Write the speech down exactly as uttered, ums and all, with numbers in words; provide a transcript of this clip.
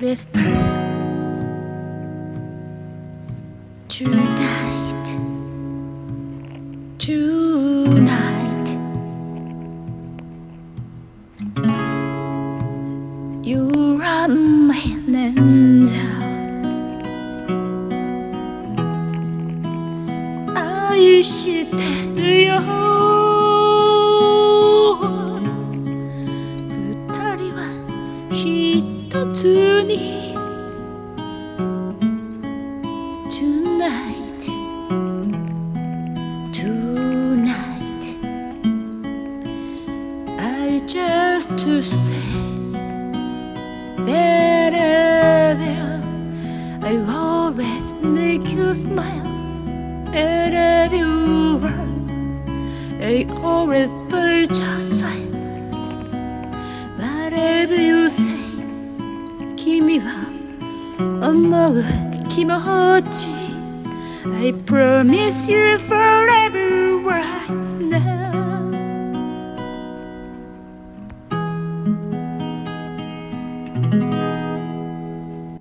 this tonight, tonight. You run my hands out.愛してるよ。二人は一つに。Tonight, tonight, I just to say, better, better. I always make you smile, better you run. I always put your side, whatever you say. 君は思う気持ち I promise you forever right now